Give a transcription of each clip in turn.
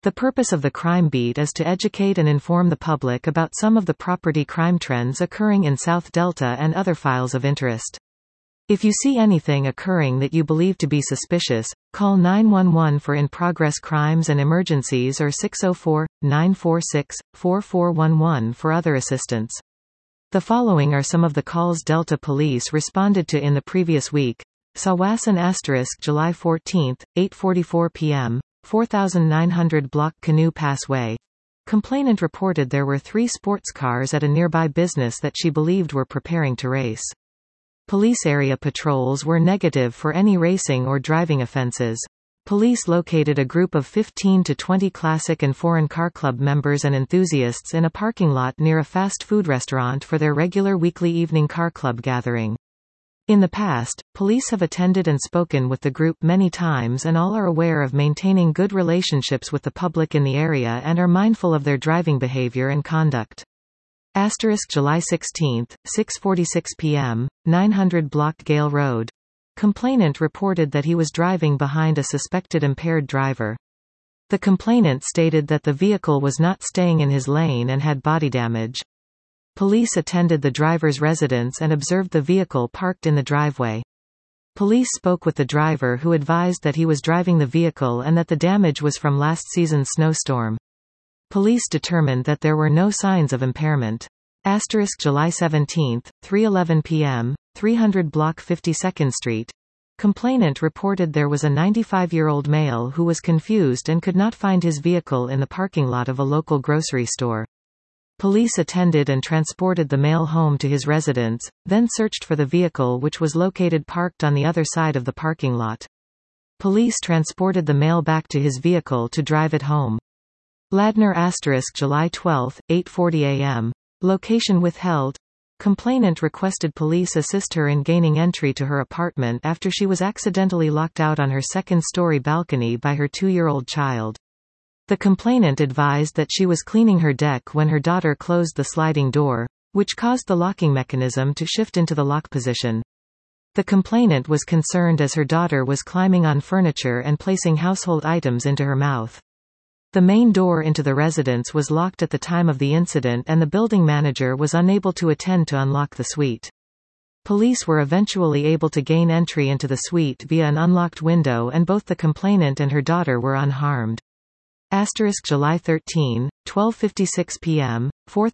The purpose of the Crime Beat is to educate and inform the public about some of the property crime trends occurring in South Delta and other files of interest. If you see anything occurring that you believe to be suspicious, call 911 for in-progress crimes and emergencies or 604-946-4411 for other assistance. The following are some of the calls Delta Police responded to in the previous week. Sawasan * July 14, 8:44 p.m., 4900 Block Canoe Pass Way. Complainant reported there were 3 sports cars at a nearby business that she believed were preparing to race. Police area patrols were negative for any racing or driving offenses. Police located a group of 15 to 20 classic and foreign car club members and enthusiasts in a parking lot near a fast food restaurant for their regular weekly evening car club gathering. In the past, police have attended and spoken with the group many times and all are aware of maintaining good relationships with the public in the area and are mindful of their driving behavior and conduct. * July 16, 6:46 p.m., 900 Block Gale Road. Complainant reported that he was driving behind a suspected impaired driver. The complainant stated that the vehicle was not staying in his lane and had body damage. Police attended the driver's residence and observed the vehicle parked in the driveway. Police spoke with the driver who advised that he was driving the vehicle and that the damage was from last season's snowstorm. Police determined that there were no signs of impairment. * July 17, 3:11 p.m., 300 Block 52nd Street. Complainant reported there was a 95-year-old male who was confused and could not find his vehicle in the parking lot of a local grocery store. Police attended and transported the male home to his residence, then searched for the vehicle which was located parked on the other side of the parking lot. Police transported the male back to his vehicle to drive it home. Ladner * July 12, 8:40 a.m. Location withheld. Complainant requested police assist her in gaining entry to her apartment after she was accidentally locked out on her second-story balcony by her 2-year-old child. The complainant advised that she was cleaning her deck when her daughter closed the sliding door, which caused the locking mechanism to shift into the lock position. The complainant was concerned as her daughter was climbing on furniture and placing household items into her mouth. The main door into the residence was locked at the time of the incident and the building manager was unable to attend to unlock the suite. Police were eventually able to gain entry into the suite via an unlocked window and both the complainant and her daughter were unharmed. * July 13, 12:56 p.m.,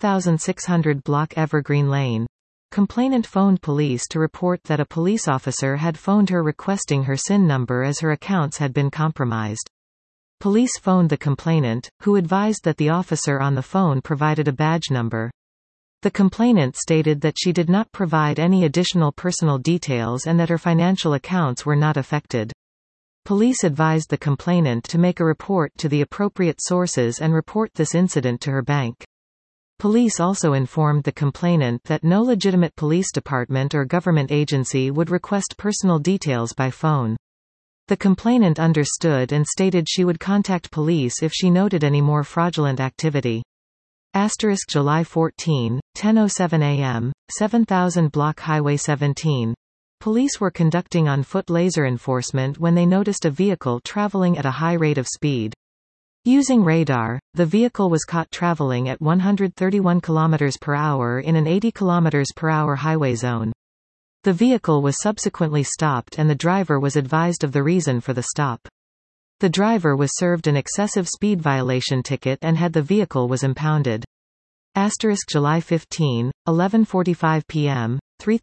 4600 Block Evergreen Lane. Complainant phoned police to report that a police officer had phoned her requesting her SIN number as her accounts had been compromised. Police phoned the complainant, who advised that the officer on the phone provided a badge number. The complainant stated that she did not provide any additional personal details and that her financial accounts were not affected. Police advised the complainant to make a report to the appropriate sources and report this incident to her bank. Police also informed the complainant that no legitimate police department or government agency would request personal details by phone. The complainant understood and stated she would contact police if she noted any more fraudulent activity. * July 14, 10:07 a.m., 7000 Block Highway 17. Police were conducting on-foot laser enforcement when they noticed a vehicle traveling at a high rate of speed. Using radar, the vehicle was caught traveling at 131 km per hour in an 80 km per hour highway zone. The vehicle was subsequently stopped and the driver was advised of the reason for the stop. The driver was served an excessive speed violation ticket and had the vehicle was impounded. * July 15, 11:45 p.m.,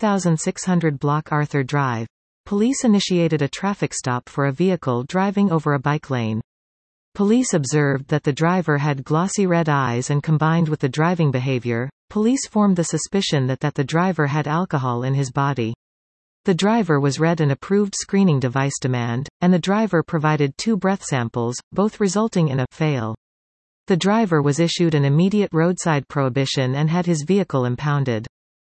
3600 Block Arthur Drive. Police initiated a traffic stop for a vehicle driving over a bike lane. Police observed that the driver had glossy red eyes and combined with the driving behavior, police formed the suspicion that the driver had alcohol in his body. The driver was read an approved screening device demand, and the driver provided 2 breath samples, both resulting in a fail. The driver was issued an immediate roadside prohibition and had his vehicle impounded.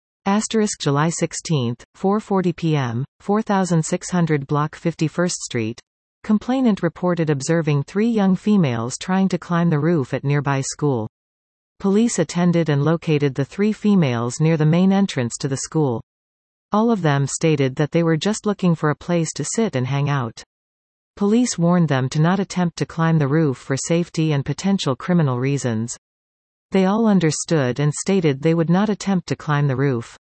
* July 16, 4:40 p.m., 4600 Block 51st Street. Complainant reported observing 3 young females trying to climb the roof at nearby school. Police attended and located the 3 females near the main entrance to the school. All of them stated that they were just looking for a place to sit and hang out. Police warned them to not attempt to climb the roof for safety and potential criminal reasons. They all understood and stated they would not attempt to climb the roof.